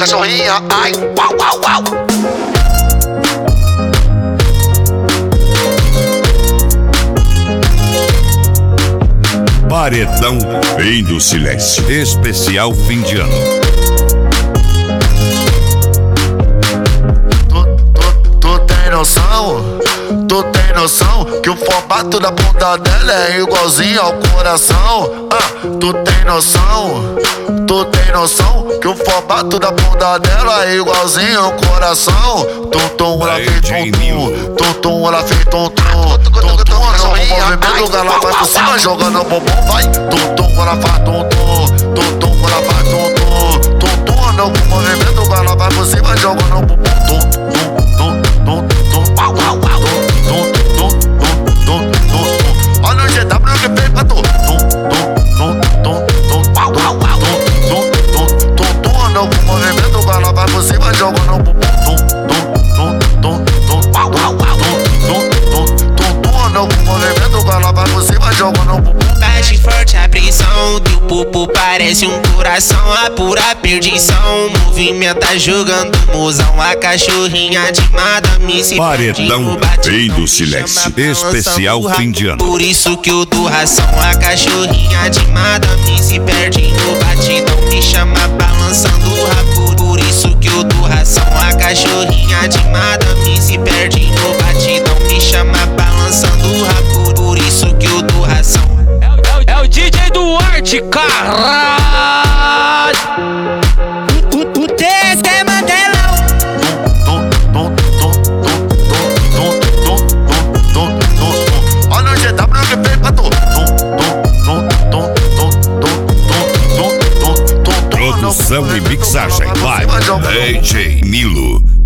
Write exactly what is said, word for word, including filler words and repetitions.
cachorrinha, ai, uau, uau, uau. Paredão Fim do Silêncio, especial fim de ano. Tu, tu, tu tem noção? Tu tem noção que o formato da bunda dela é igualzinho ao coração? Ah, tu tem noção? Tu tem noção que o formato da bunda dela é igualzinho ao coração? Tum tum, ela fez tum tum, tum tum, ela fez tum tum, tum tum, ela no movimento, ela vai por cima jogando bumbum, vai. Tum tum, ela faz tum tum, tum tum, ela faz tum tum, tum tum, no movimento, ela vai por cima jogando bumbum, tum tum, tum tum, tum, uau, uau, uau. Olha o G W que fez pra tu. Tum, tum, tum, tum, tum, uau, uau, uau. Tum, tum, tum, tum, anda com movimento, ela vai por cima jogando o bumbum. Tum, tum, tum, tum, tum, uau, uau, uau. Tum, tum, tum, tum, anda com movimento, ela vai por cima jogando o bumbum. Bate forte a pressão, teu pupo parece um coração, a pura perdição. Movimenta jogando mozão, a cachorrinha de madame se Paredão Fim do Silêncio, especial fim de ano. Por isso que eu dou ração, a cachorrinha de madame se perde no batidão, me chama balançando o rabo. Por isso que eu dou ração, a cachorrinha de madame se perde no batidão, me chama balançando o rabo. Por isso que eu dou ração. É o D J Duarte, caralho. O T S é Mandelão. Olha o G W que fez pra tu. Produção e mixagem live, D J Nilo.